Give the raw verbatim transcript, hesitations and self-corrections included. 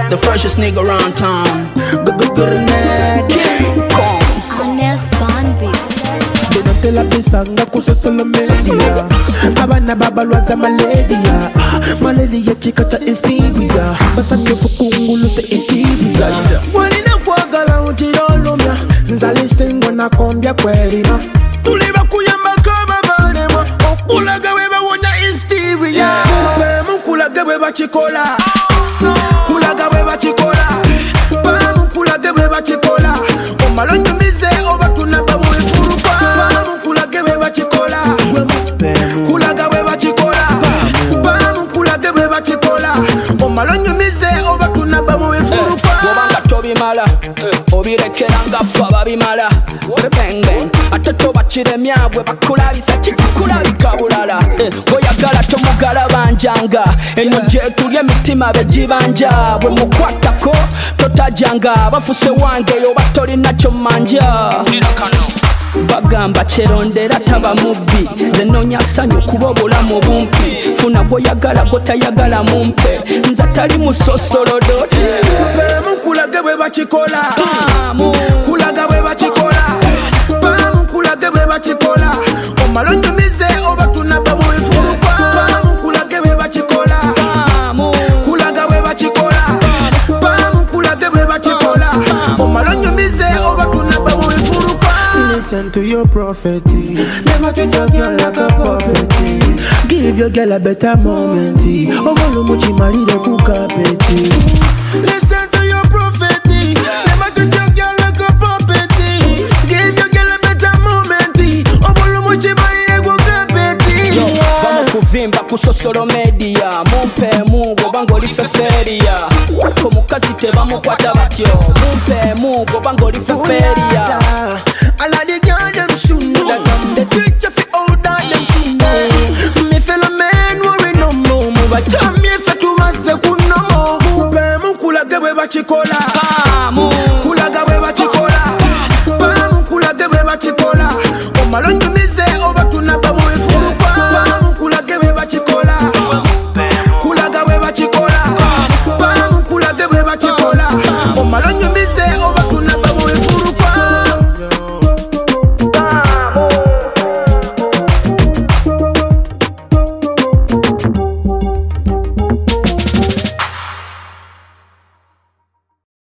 the freshest nigga around town. Honest Bond Beats. Donatella pisanga kusosolo media. Abana baba lwaza maladia. Maladia chikata inspiria. Basake fukungulu se intiria. Wanina kwagala untirolumya. Nzali singo na kombia kwelima. Tuliba kuyamba kama malema. Okulaga weba wonya instiria. Bemu kulaga weba chikola. Kulaga weba chikola. Bemu kulaga weba chikola. Omalonyo mize oba tunaba mwefuruka. Bemu kulaga weba chikola. Kulaga weba chikola. Bemu kulaga weba chikola. Omalonyo mize oba tunaba mwefuruka. Wobanga tobimala obirekera nga fa babimala bang bang ate tobakiremya bwe bakulabisa kikulabika bulala boyagala tomugala banjanga eno gye tulya emitima begibanja bwe mukwatako totajanga bafuse wange yoba tolina kyomanja bagamba kyerondera taba mubbi nze noonya ssanyu kuba obulamu bumpi funa gwoyagala gotayagala mumpe nze tali musosolodote bemu kulage bwe bakikola kulaga bwe bakikola bemu kulage bwe bakikola omalonyo mize oba tunaba mu ifuluka bemu kulage bwe bakikola kulaga bwe bakikola bemu kulage bwe bakikola omalonyo mize oba tunaba mu ifuluka. Listen to your prophecy. Never treat your girl like a puppet. Give your girl a better moment. Ogolo muchi marire kukapeti. Listen to your prophecy. Never treat your girl like a puppet. Give your girl a better moment. Ogolo muchi marire kukapeti. Vamos kuvimba kusosolo media. Mumpe mugo bangoli feferia. Komukazi tebamukwata batyo. Mumpe mugo bangoli feferia. All of the girls them shoot like I'm the teacher for all that them shoot me. Me fellow men worry no more. Move a jam me for two months second no more. Bemu kulaga bwe bakikola. Kulaga bwe bakikola. Bemu kulaga bwe bakikola. Omalonyo